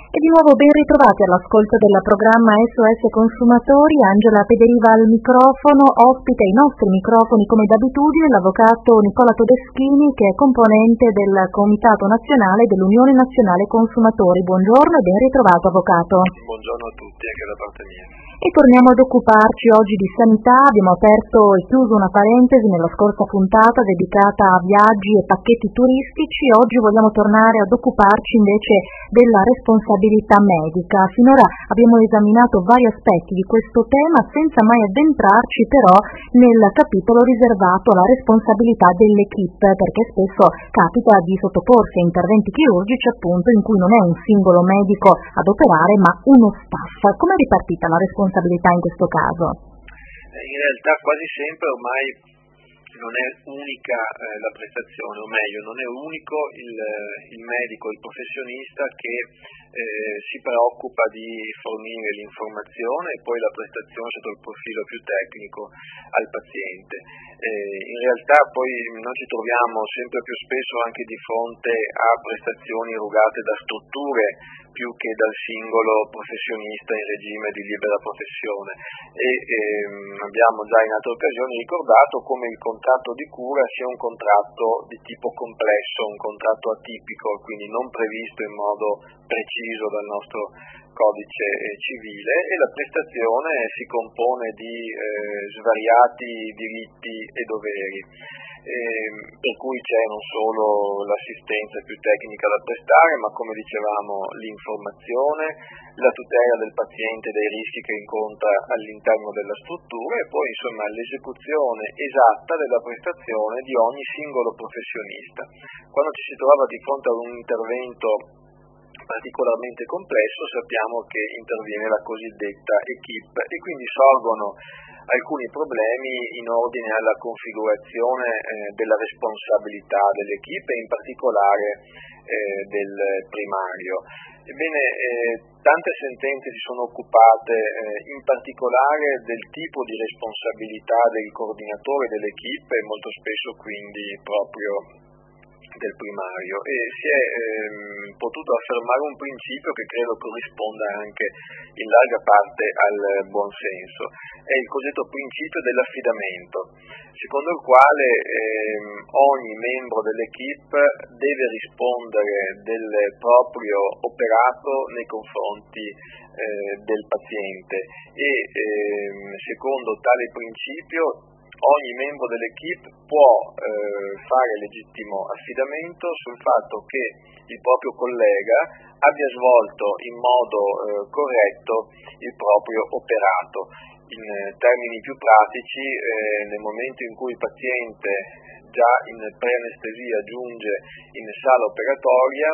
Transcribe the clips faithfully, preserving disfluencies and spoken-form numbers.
E di nuovo ben ritrovati all'ascolto del programma S O S Consumatori. Angela Pederiva al microfono, ospite ai nostri microfoni come d'abitudine l'avvocato Nicola Todeschini, che è componente del Comitato Nazionale dell'Unione Nazionale Consumatori. Buongiorno e ben ritrovato, avvocato. Buongiorno a tutti, anche da parte mia. E torniamo ad occuparci oggi di sanità. Abbiamo aperto e chiuso una parentesi nella scorsa puntata dedicata a viaggi e pacchetti turistici. Oggi vogliamo tornare ad occuparci invece della responsabilità medica. Finora abbiamo esaminato vari aspetti di questo tema senza mai addentrarci però nel capitolo riservato alla responsabilità dell'equipe, perché spesso capita di sottoporsi a interventi chirurgici appunto in cui non è un singolo medico ad operare ma uno staff. Come è ripartita la responsabilità in questo caso? In realtà quasi sempre ormai non è unica eh, la prestazione, o meglio, non è unico il, il medico, il professionista che eh, si preoccupa di fornire l'informazione e poi la prestazione sotto il profilo più tecnico al paziente. Eh, in realtà poi noi ci troviamo sempre più spesso anche di fronte a prestazioni erogate da strutture più che dal singolo professionista in regime di libera professione e ehm, abbiamo già in altre occasioni ricordato come il contratto di cura sia un contratto di tipo complesso, un contratto atipico, quindi non previsto in modo preciso dal nostro codice civile, e la prestazione si compone di eh, svariati diritti e doveri. Eh, per cui c'è non solo l'assistenza più tecnica da prestare, ma come dicevamo l'informazione, la tutela del paziente dai rischi che incontra all'interno della struttura e poi insomma l'esecuzione esatta della prestazione di ogni singolo professionista. Quando ci si trova di fronte ad un intervento particolarmente complesso sappiamo che interviene la cosiddetta equipe e quindi sorgono alcuni problemi in ordine alla configurazione eh, della responsabilità dell'equipe e in particolare eh, del primario. Ebbene, eh, tante sentenze si sono occupate eh, in particolare del tipo di responsabilità del coordinatore dell'equipe e molto spesso quindi proprio del primario, e si è ehm, potuto affermare un principio che credo corrisponda anche in larga parte al buon senso. È il cosiddetto principio dell'affidamento, secondo il quale ehm, ogni membro dell'equipe deve rispondere del proprio operato nei confronti eh, del paziente e ehm, secondo tale principio ogni membro dell'equipe può eh, fare legittimo affidamento sul fatto che il proprio collega abbia svolto in modo eh, corretto il proprio operato. In eh, termini più pratici, eh, nel momento in cui il paziente già in preanestesia giunge in sala operatoria,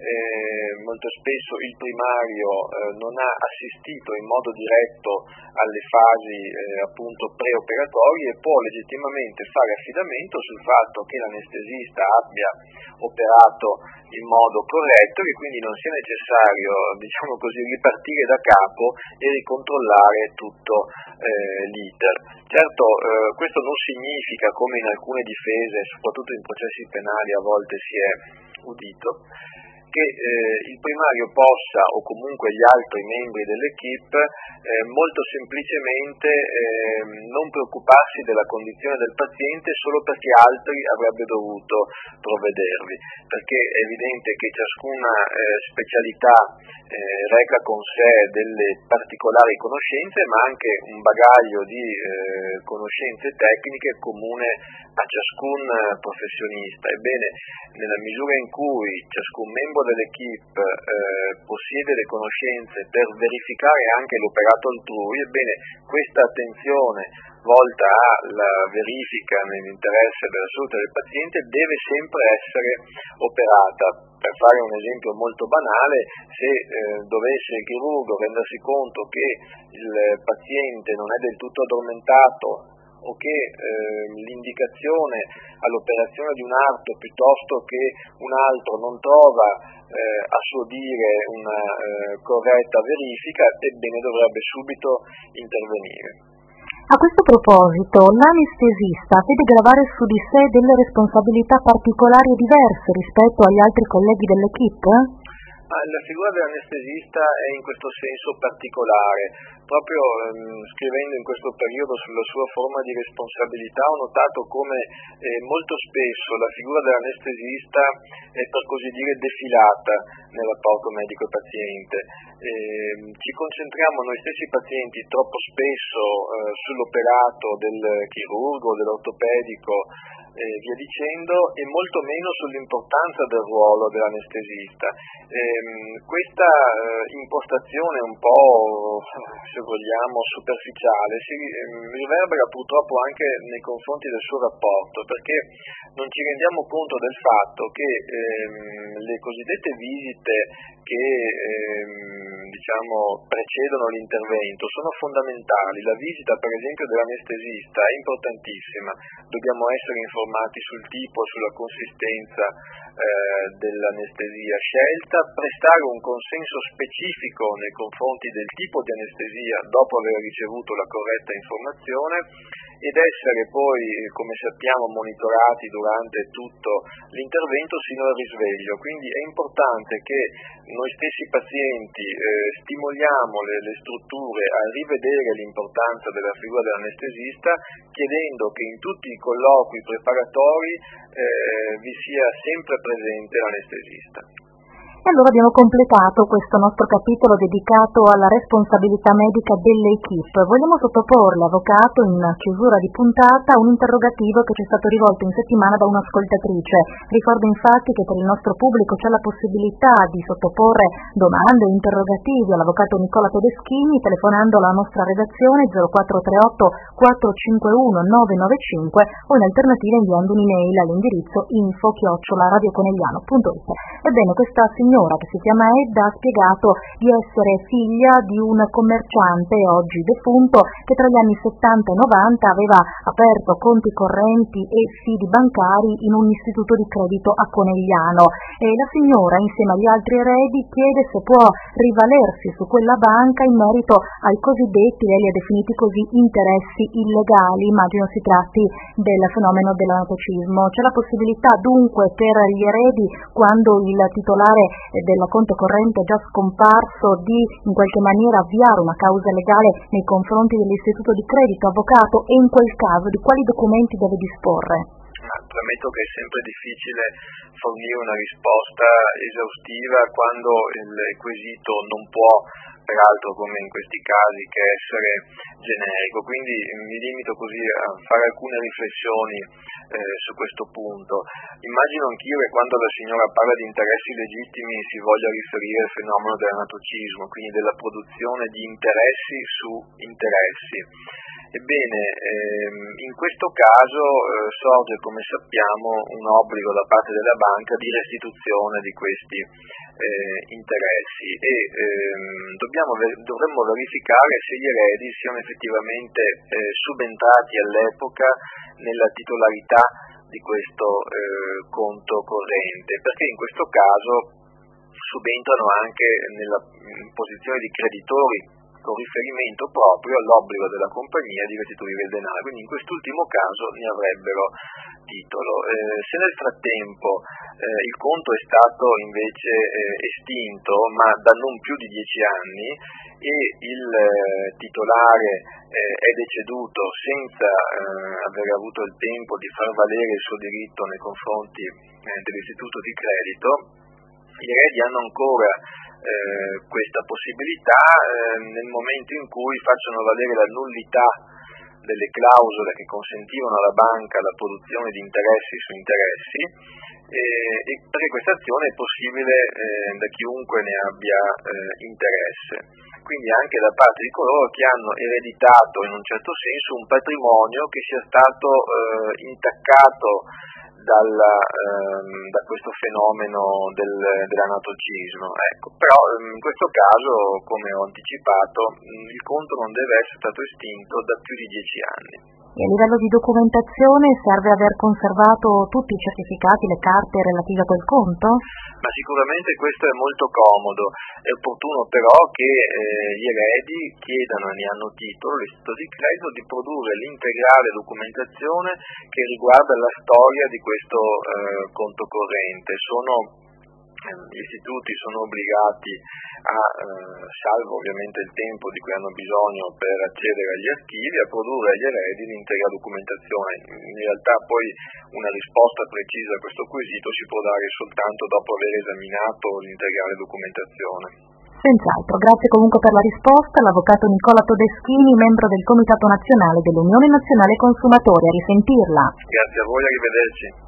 eh, molto spesso il primario eh, non ha assistito in modo diretto alle fasi eh, appunto preoperatorie e può legittimamente fare affidamento sul fatto che l'anestesista abbia operato in modo corretto e quindi non sia necessario, diciamo così, ripartire da capo e ricontrollare tutto eh, l'iter. Certo, eh, questo non significa, come in alcune difese, soprattutto in processi penali a volte si è udito, che eh, il primario possa, o comunque gli altri membri dell'equipe, eh, molto semplicemente eh, non preoccuparsi della condizione del paziente solo perché altri avrebbero dovuto provvedervi, perché è evidente che ciascuna eh, specialità eh, reca con sé delle particolari conoscenze, ma anche un bagaglio di eh, conoscenze tecniche comune a ciascun professionista. Ebbene, nella misura in cui ciascun membro dell'equipe eh, possiede le conoscenze per verificare anche l'operato altrui, ebbene questa attenzione volta alla verifica nell'interesse della salute del paziente deve sempre essere operata. Per fare un esempio molto banale, se eh, dovesse il chirurgo rendersi conto che il paziente non è del tutto addormentato o che eh, l'indicazione all'operazione di un arto piuttosto che un altro non trova eh, a suo dire una eh, corretta verifica, ebbene dovrebbe subito intervenire. A questo proposito, l'anestesista deve gravare su di sé delle responsabilità particolari e diverse rispetto agli altri colleghi dell'equipe? Ah, la figura dell'anestesista è in questo senso particolare. Proprio ehm, scrivendo in questo periodo sulla sua forma di responsabilità ho notato come eh, molto spesso la figura dell'anestesista è, per così dire, defilata nel rapporto medico-paziente. Eh, ci concentriamo noi stessi pazienti troppo spesso eh, sull'operato del chirurgo, dell'ortopedico e via dicendo, e molto meno sull'importanza del ruolo dell'anestesista. Ehm, questa eh, impostazione un po', se vogliamo, superficiale si ehm, riverbera purtroppo anche nei confronti del suo rapporto, perché non ci rendiamo conto del fatto che ehm, le cosiddette visite che ehm, diciamo precedono l'intervento sono fondamentali. La visita, per esempio, dell'anestesista è importantissima. Dobbiamo essere informati sul tipo, sulla consistenza eh, dell'anestesia scelta, prestare un consenso specifico nei confronti del tipo di anestesia dopo aver ricevuto la corretta informazione ed essere poi, come sappiamo, monitorati durante tutto l'intervento sino al risveglio. Quindi è importante che noi stessi pazienti eh, stimoliamo le, le strutture a rivedere l'importanza della figura dell'anestesista, chiedendo che in tutti i colloqui preparatori eh, vi sia sempre presente l'anestesista. E allora abbiamo completato questo nostro capitolo dedicato alla responsabilità medica delle equipe. Vogliamo sottoporle, avvocato, in chiusura di puntata, un interrogativo che ci è stato rivolto in settimana da un'ascoltatrice. Ricordo infatti che per il nostro pubblico c'è la possibilità di sottoporre domande o interrogativi all'avvocato Nicola Todeschini telefonando alla nostra redazione zero quattro tre otto quattro cinque uno nove nove cinque o in alternativa inviando un'email all'indirizzo info chiocciola radioconegliano punto it. Ebbene, questa signora che si chiama Edda ha spiegato di essere figlia di un commerciante oggi defunto che tra gli anni settanta e novanta aveva aperto conti correnti e fidi bancari in un istituto di credito a Conegliano e la signora insieme agli altri eredi chiede se può rivalersi su quella banca in merito ai cosiddetti, lei li ha definiti così, interessi illegali. Immagino si tratti del fenomeno dell'anatocismo. C'è la possibilità dunque per gli eredi, quando il titolare del conto corrente è già scomparso, di in qualche maniera avviare una causa legale nei confronti dell'istituto di credito, avvocato, e in quel caso di quali documenti deve disporre? Premetto che è sempre difficile fornire una risposta esaustiva quando il quesito non può, peraltro come in questi casi, che essere generico, quindi mi limito così a fare alcune riflessioni eh, su questo punto. Immagino anch'io che quando la signora parla di interessi legittimi si voglia riferire al fenomeno dell'anatocismo, quindi della produzione di interessi su interessi. Ebbene, ehm, in questo caso eh, sorge, come sappiamo, un obbligo da parte della banca di restituzione di questi eh, interessi e ehm, dobbiamo, dovremmo verificare se gli eredi siano effettivamente eh, subentrati all'epoca nella titolarità di questo eh, conto corrente, perché in questo caso subentrano anche nella posizione di creditori con riferimento proprio all'obbligo della compagnia di restituire il denaro, quindi in quest'ultimo caso ne avrebbero titolo. Eh, se nel frattempo eh, il conto è stato invece eh, estinto, ma da non più di dieci anni, e il eh, titolare eh, è deceduto senza eh, aver avuto il tempo di far valere il suo diritto nei confronti eh, dell'istituto di credito, gli eredi hanno ancora eh, questa possibilità eh, nel momento in cui facciano valere la nullità delle clausole che consentivano alla banca la produzione di interessi su interessi e, e perché questa azione è possibile eh, da chiunque ne abbia eh, interesse. Quindi anche da parte di coloro che hanno ereditato in un certo senso un patrimonio che sia stato eh, intaccato Dalla, ehm, da questo fenomeno del, dell'anatocismo. Ecco, però in questo caso, come ho anticipato, il conto non deve essere stato estinto da più di dieci anni. E a livello di documentazione serve aver conservato tutti i certificati, le carte relative a quel conto? Ma sicuramente questo è molto comodo, è opportuno però che eh, gli eredi chiedano, e ne hanno titolo, all'istituto di credito di produrre l'integrale documentazione che riguarda la storia di questo eh, conto corrente. Sono gli istituti sono obbligati a, eh, salvo ovviamente il tempo di cui hanno bisogno per accedere agli archivi, a produrre agli eredi l'intera documentazione. In realtà poi una risposta precisa a questo quesito si può dare soltanto dopo aver esaminato l'integrale documentazione. Senz'altro, grazie comunque per la risposta, l'avvocato Nicola Todeschini, membro del Comitato Nazionale dell'Unione Nazionale Consumatori. A risentirla. Grazie a voi, arrivederci.